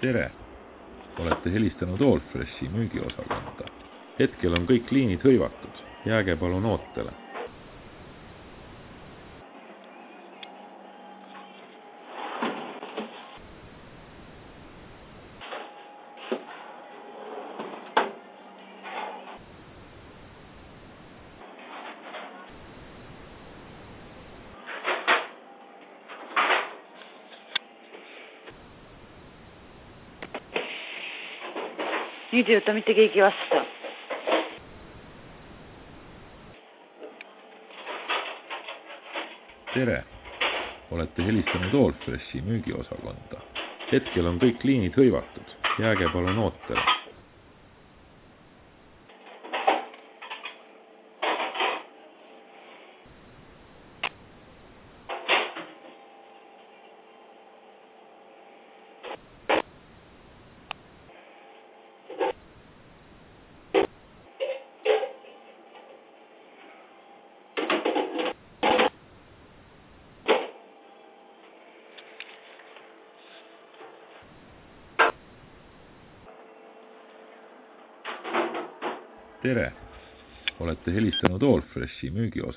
tere! Olete helistanud Allfreshi müügiosakonda. Hetkel on kõik liinid hõivatud. Jääge palun ootele. Nüüd ei võta mitte keegi vastu. Tere! Olete helistanud Allfreshi müügiosakonda. Hetkel on kõik liinid hõivatud. Jääge palun ootele. Tere! Olete helistanud Allfreshi müügiosakonda.